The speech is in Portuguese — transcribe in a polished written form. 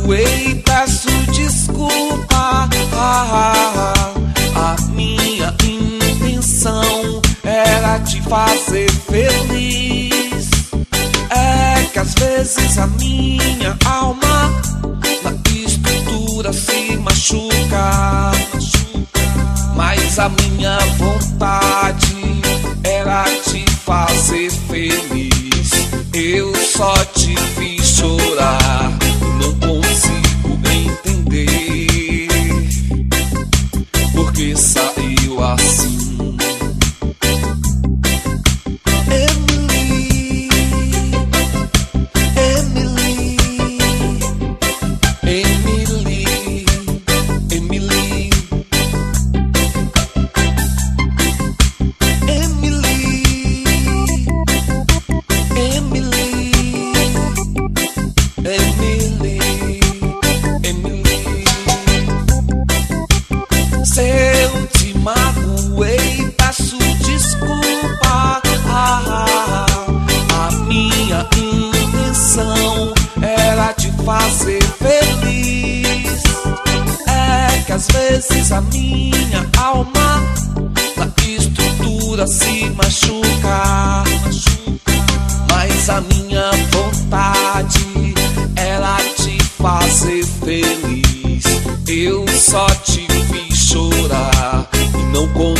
magoei, peço desculpa. A minha intenção era te fazer feliz. É que às vezes a minha alma na estrutura se machuca, mas a minha vontade era te fazer feliz. Eu só te fiz chorar, não consigo entender porque saiu assim. Se eu te magoei, peço desculpa. A minha intenção era te fazer feliz. É que às vezes a minha alma na estrutura se machuca, mas a minha vontade era te fazer feliz. Eu só te fiz chorar e não consigo